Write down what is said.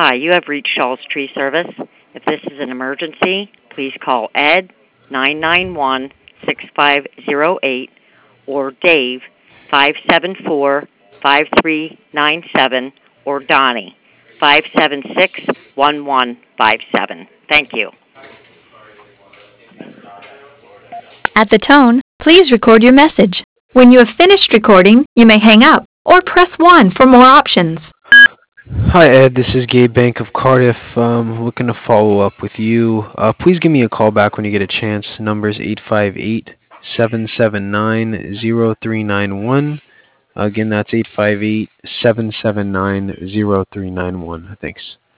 Hi, you have reached Shaw's Tree Service. If this is an emergency, please call Ed 991-6508 or Dave 574-5397 or Donnie 576-1157. Thank you. At the tone, please record your message. When you have finished recording, you may hang up or press 1 for more options. Hi Ed, this is Gabe Bank of Cardiff. Looking to follow up with you. Please give me a call back when you get a chance. Number's 858-779-0391. Again, that's 858-779-0391. Thanks.